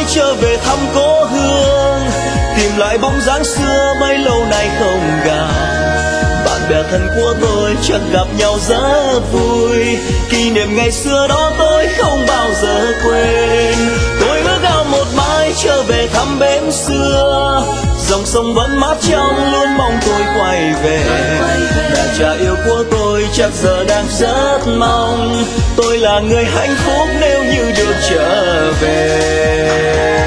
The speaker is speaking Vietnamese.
trở về thăm cố hương, tìm lại bóng dáng xưa bấy lâu nay không gặp. Bạn bè thân của tôi chắc gặp nhau rất vui, kỷ niệm ngày xưa đó tôi không bao giờ quên. Tôi ước ao một mãi trở về thăm bến xưa, dòng sông vẫn mát trong luôn mong tôi quay về. Mẹ cha yêu của tôi chắc giờ đang rất mong tôi là người hạnh phúc nếu như được trở về.